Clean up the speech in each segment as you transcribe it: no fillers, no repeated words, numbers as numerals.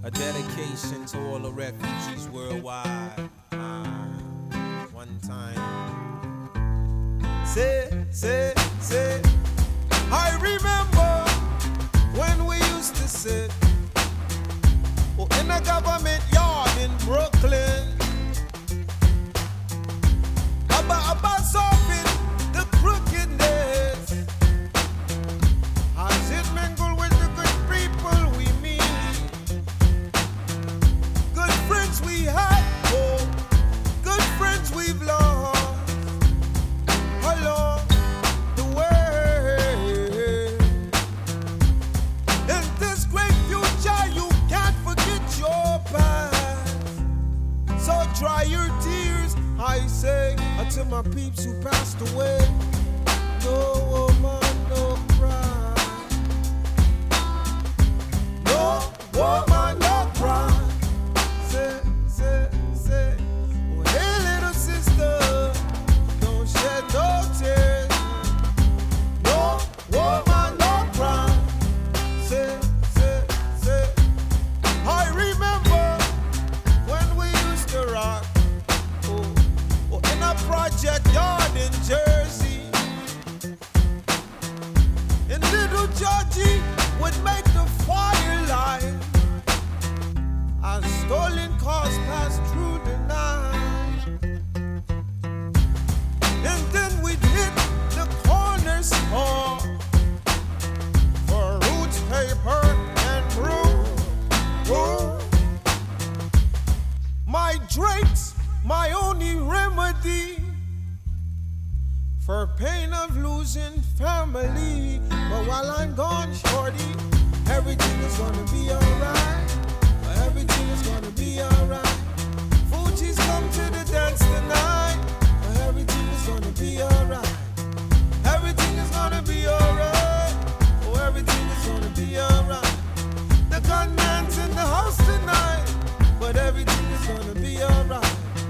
A dedication to all the refugees worldwide. One time. Say. I remember when we used to sit in a government yard in Brooklyn. About solving the crookedness. As it mingled with the good people we meet. Good friends we had, good friends we've lost along the way. In this great future, you can't forget your past. So dry your tears, I say, to my peeps who passed away. No woman, no cry. No woman, no cry. Say. Oh, hey, little sister, don't shed no tears. No woman, no cry. Say. I remember when we used to rock. In a project yard in Jersey, and little Georgie would make the firelight as stolen cars passed through the night. And then we'd hit the corner store for roots, paper, and brew. My drinks, my only remedy for pain of losing family. But while I'm gone, shorty, everything is gonna be alright. Everything is gonna be alright. Fuji's come to the dance tonight. But everything is gonna be alright. Everything is gonna be alright. Oh, everything is gonna be alright. The gunman's in the house tonight. But everything is gonna be alright.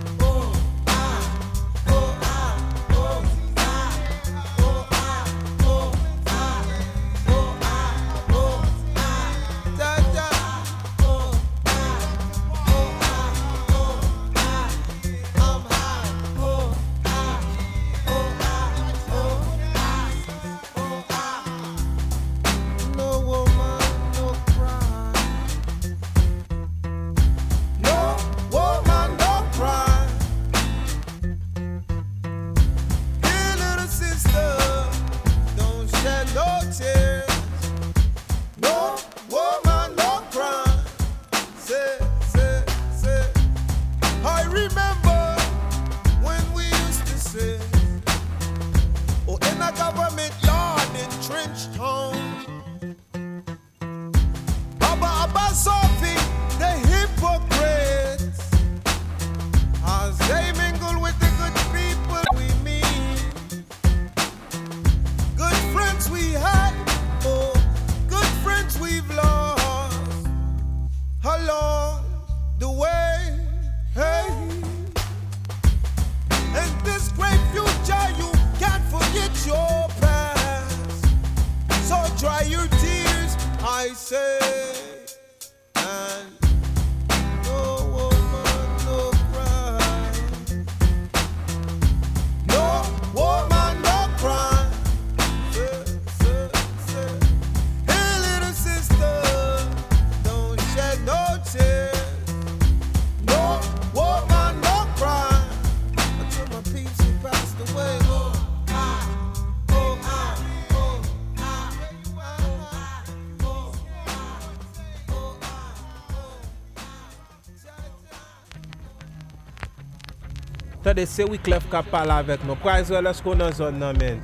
They say we clef ka parle avec nous. Pourquoi est-ce qu'on dans zone nan men?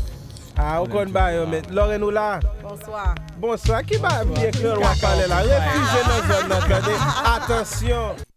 Ou kon ba yo men. Lorraine ou là? Bonsoir. Qui va bien clair ou parler là? Réfugié dans zone nan. Attention.